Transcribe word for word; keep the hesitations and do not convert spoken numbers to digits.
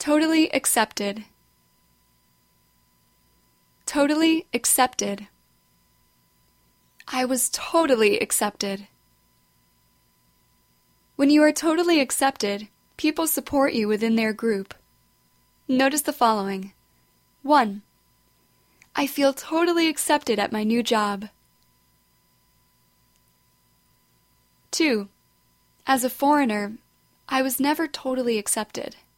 Totally accepted. Totally accepted. I was totally accepted. When you are totally accepted, people support you within their group. Notice the following. one. I feel totally accepted at my new job. two. As a foreigner, I was never totally accepted.